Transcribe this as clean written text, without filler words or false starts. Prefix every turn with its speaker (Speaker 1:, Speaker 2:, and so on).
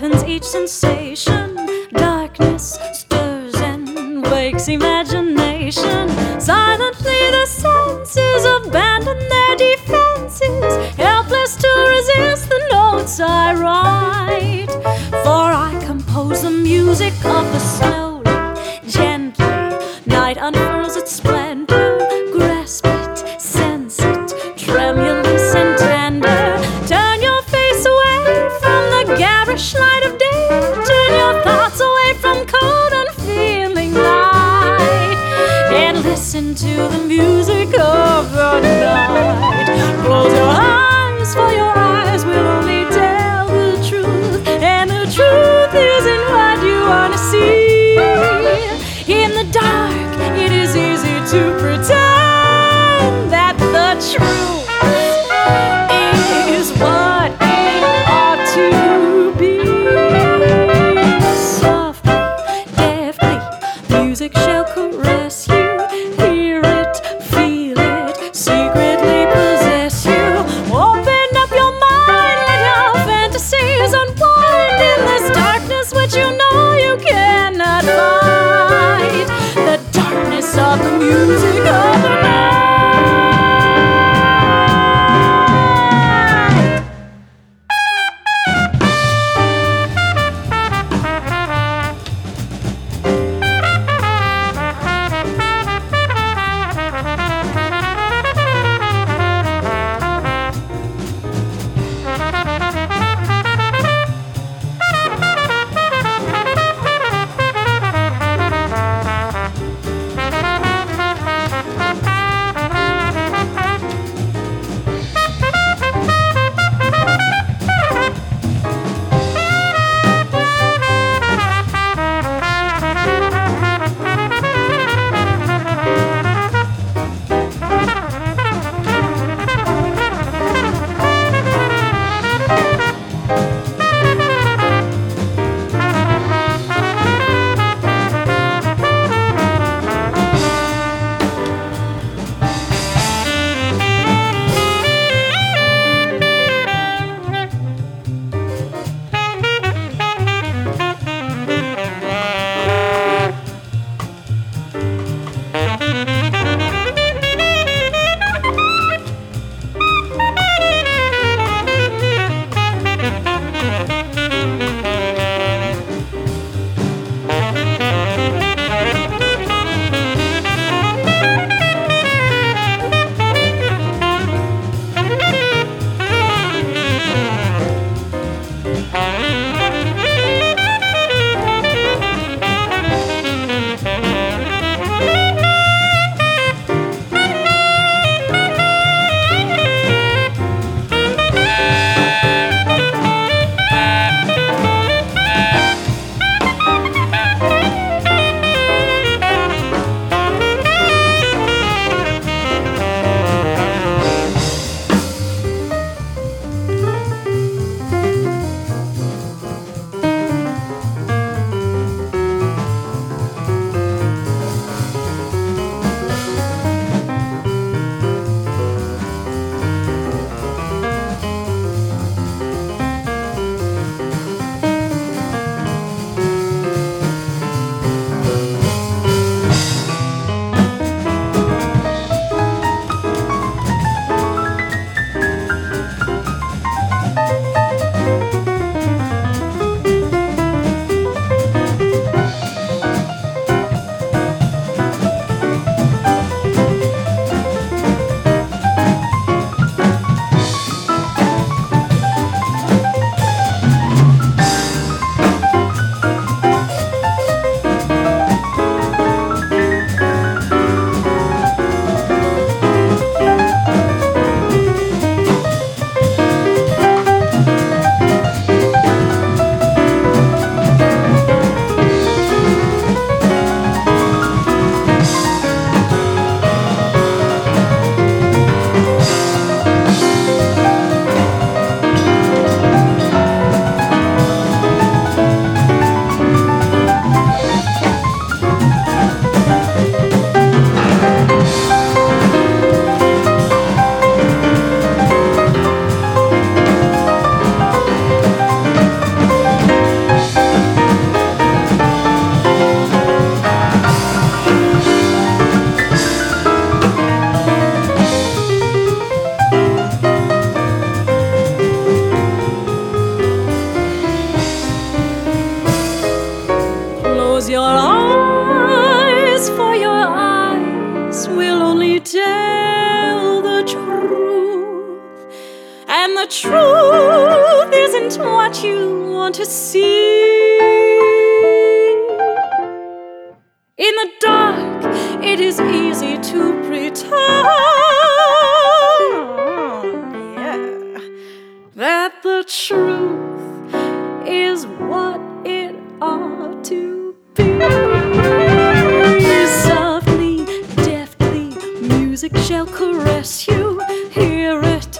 Speaker 1: brightens each sensation. Darkness stirs and wakes imagination. Silently the senses abandon their defenses, helpless to resist the notes I write. For I compose the music of the slowly, gently. Night unfurls its splendor. Grasp it, sense it, tremulous and tender. Turn your face away from the garish light of day. Turn your thoughts away from cold unfeeling light, and listen to the music of the night. Close your eyes, for your eyes will only tell the truth, and the truth isn't what you wanna see. the truth isn't what you want to see. In the dark, it is easy to pretend, yeah, that the truth is what it ought to be. Softly, deftly, music shall caress you. Hear it